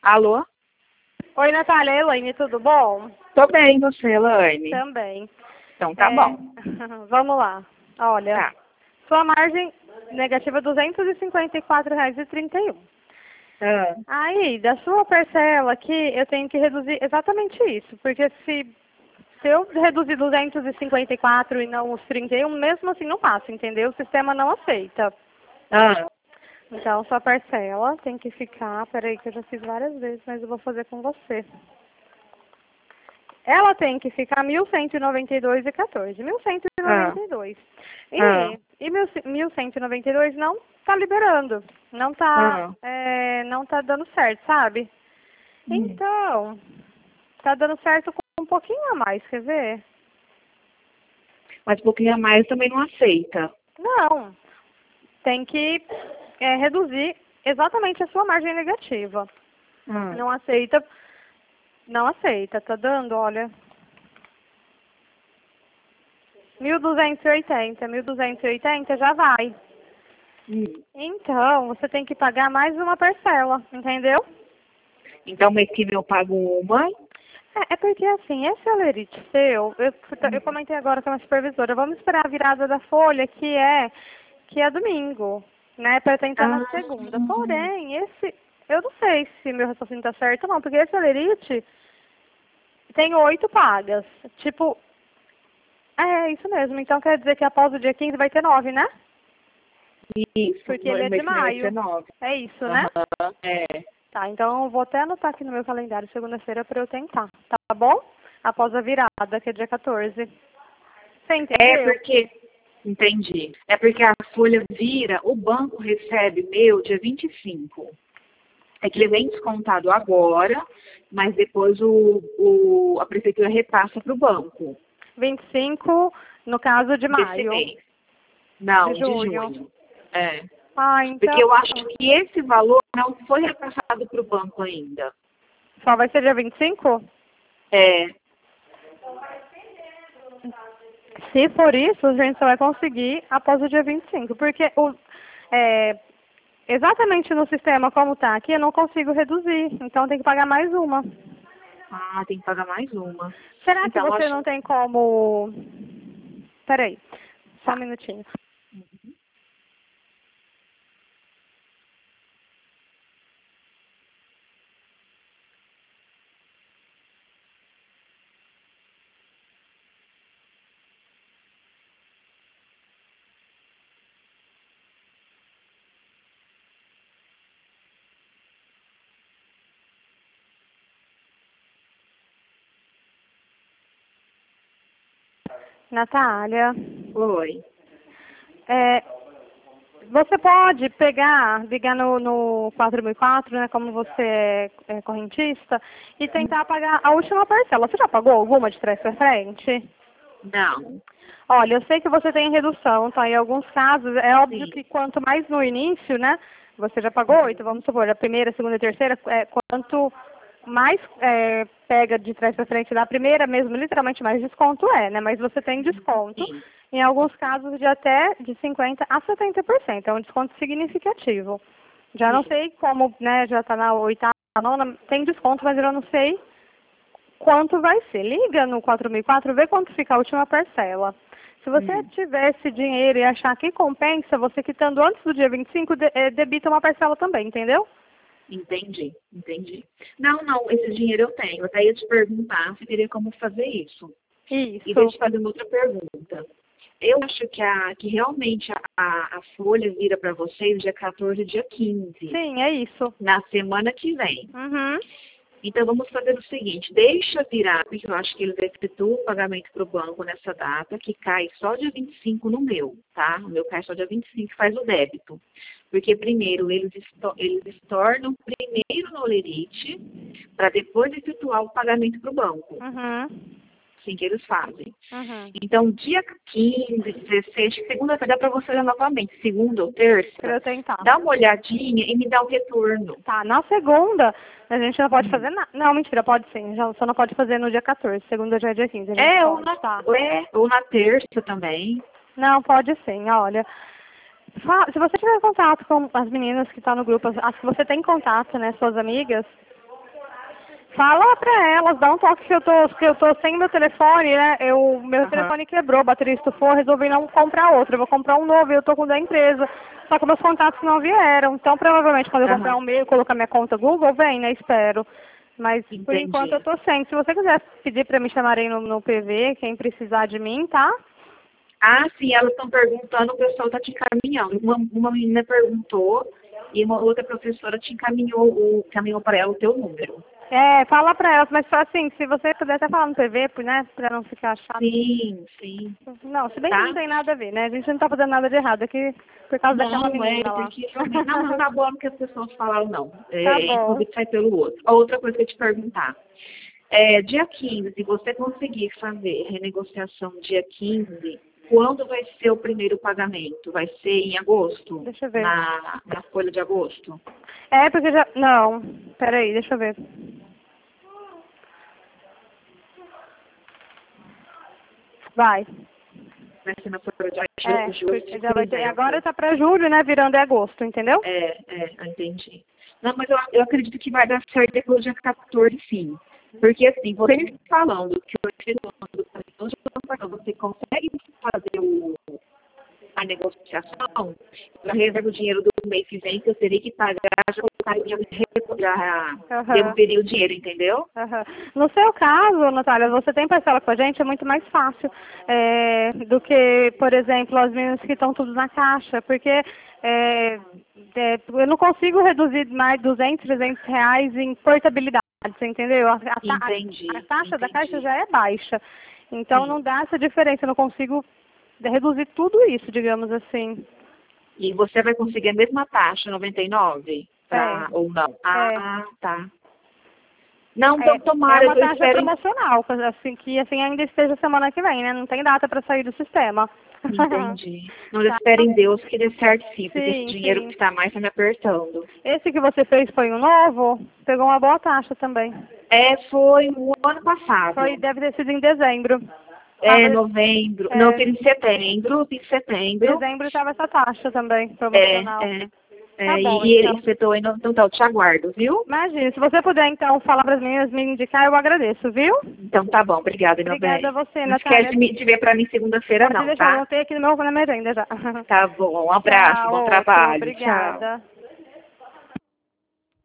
Alô? Oi, Natália, Elaine, tudo bom? Tô bem, você, Elaine? Também. Então tá bom. Vamos lá. Olha, Tá. sua margem negativa é R$ 254,31. Ah, Aí, da sua parcela aqui, eu tenho que reduzir exatamente isso, porque se eu reduzir 254 e não os 31, mesmo assim não passa, entendeu? O sistema não aceita. ah, Então, sua parcela tem que ficar, peraí que eu já fiz várias vezes, mas eu vou fazer com você. Ela tem que ficar 1.192,14. 1.192. ah, E 1.192 não está liberando. Não está ah. não tá dando certo, sabe? Hum. Então, tá dando certo com um pouquinho a mais, quer ver? Mas um pouquinho a mais também não aceita. Não. Tem que reduzir exatamente a sua margem negativa. Ah. Não aceita. Não aceita. Tá dando, olha. 1.280. 1.280 já vai. Hum. Então, você tem que pagar mais uma parcela, entendeu? Então mês que vem eu pago uma. É porque assim, esse alerite seu, eu comentei agora com a supervisora, vamos esperar a virada da folha, que é domingo, né, para tentar na Ah, segunda. Porém, eu não sei se meu raciocínio está certo ou não, porque esse alerite tem 8 pagas. Tipo, é isso mesmo. Então quer dizer que após o dia 15 vai ter 9, né? isso. Porque No ele é de mês que vem vai ser maio. 9. É isso, né? Aham. É. Tá, então eu vou até anotar aqui no meu calendário segunda-feira para eu tentar, tá bom? Após a virada, que é dia 14. Você É entendeu? porque. Entendi. É porque a folha vira, o banco recebe meu dia 25. É que ele vem descontado agora, mas depois a prefeitura repassa para o banco 25, no caso de desse maio, mês. Não, de de junho. junho. É. Ah, Porque então eu acho que esse valor não foi repassado para o banco ainda. só vai ser dia 25? É. Se for isso, a gente só vai conseguir após o dia 25, porque exatamente no sistema como está aqui, eu não consigo reduzir, então tem que pagar mais uma. Ah, tem que pagar mais uma. Será que Então, você acho. não tem como... Peraí, só um Tá. minutinho. Natália, Oi. é, você pode pegar, ligar no 4004, né, como você é correntista, e tentar pagar a última parcela. Você já pagou alguma de trás para frente? Não. Olha, eu sei que você tem redução, tá? Em alguns casos, é óbvio Sim. que quanto mais no início, né? Você já pagou 8, vamos supor, a primeira, a segunda e a terceira, quanto mais pega de trás para frente da primeira mesmo, literalmente mais desconto né? Mas você tem desconto, Sim. em alguns casos de até de 50% a 70%, é um desconto significativo. Já não Sim. sei como, né, já está na oitava, nona, tem desconto, mas eu não sei quanto vai ser. Liga no 4004, vê quanto fica a última parcela. Se você tiver esse dinheiro e achar que compensa, você quitando antes do dia 25, debita uma parcela também, entendeu? Entendi, entendi. Não, não, esse dinheiro eu tenho. Eu até ia te perguntar se teria como fazer isso. E deixa Isso. eu fazer uma outra pergunta. Eu acho que realmente a folha vira para vocês dia 14 e dia 15, Sim, é isso. na semana que vem. Uhum. Então vamos fazer o seguinte, deixa virar, porque eu acho que eles efetuam o pagamento para o banco nessa data, que cai só dia 25 no meu, tá? O meu cai só dia 25 e faz o débito. Porque primeiro eles estornam primeiro no Olerite, para depois efetuar o pagamento para o banco. Uhum. Assim que eles fazem. Uhum. Então, dia 15, 16, segunda-feira dá para você olhar novamente, segunda ou terça, Pra eu tentar. dá uma olhadinha e me dá o retorno. Tá, na segunda, a gente não pode fazer nada. Não, mentira, pode sim. Já, só não pode fazer no dia 14. Segunda já é dia 15. A gente É, pode, tá? ou na terça também. Não, pode sim. Olha, se você tiver contato com as meninas que estão no grupo, as que você tem contato, né, suas amigas, Fala pra elas, dá um toque que eu tô sem meu telefone, né? Meu telefone quebrou, a bateria estufou, resolvi não comprar outro. Eu vou comprar um novo e eu tô com o da empresa. Só que meus contatos não vieram. Então, provavelmente, quando eu comprar um meu e colocar minha conta Google, vem, né? Espero. Mas, por enquanto, eu tô sem. Se você quiser pedir pra me chamarem no PV, quem precisar de mim, tá? Ah, sim, elas estão perguntando, o pessoal está te encaminhando. Uma menina perguntou e uma outra professora te encaminhou para ela o teu número. Fala pra elas, mas só assim, se você puder até falar no PV, né, pra não ficar chato. Sim, sim. Não, se bem que não tem nada a ver, né? A gente não tá fazendo nada de errado aqui por causa daquela menina lá. Porque não tá bom o que as pessoas falaram, não. Tá bom. Inclusive sai pelo outro. A outra coisa que eu ia te perguntar. Dia 15, se você conseguir fazer renegociação dia 15, quando vai ser o primeiro pagamento? Vai ser em agosto? Deixa eu ver. Na folha de agosto? Porque já... Não, peraí, deixa eu ver. Vai. Vai ser na folha de julho. Já vai ter. Agora tá pra julho, né? Virando agosto, entendeu? Entendi. Não, mas eu acredito que vai dar certo depois do dia 14, sim. Porque assim, você me falando que você consegue fazer a negociação, eu reservo o dinheiro do mês que vem, que eu teria que pagar, já devolveria o dinheiro, entendeu? No seu caso, Natália, você tem parcela com a gente, é muito mais fácil do que, por exemplo, as meninas que estão tudo na caixa, porque eu não consigo reduzir mais 200, 300 reais em portabilidade, você entendeu? Entendi. A taxa da caixa já é baixa, então não dá essa diferença, eu não consigo reduzir tudo isso, digamos assim. E você vai conseguir a mesma taxa, 99? Ou não? Tá. Não, então tomara. É uma taxa promocional, assim, que ainda esteja semana que vem, né? Não tem data para sair do sistema. Entendi. Não espero em Deus que dê certo sim, porque esse dinheiro que está mais está me apertando. Esse que você fez foi um novo? Pegou uma boa taxa também. Foi o ano passado. Deve ter sido em dezembro. Novembro. Não, teve em setembro. Dezembro estava essa taxa também, promocional. Tá bom, e ele afetou ainda, então tá, eu te aguardo, viu? Imagina, se você puder então falar para as meninas me indicar, eu agradeço, viu? Então tá bom, obrigada, meu bem. Obrigada a você, Natália. Não esquece de ver para mim segunda-feira não, deixar, tá? eu anotei aqui na minha agenda já. Tá bom, um abraço, bom trabalho. Obrigada. Tchau.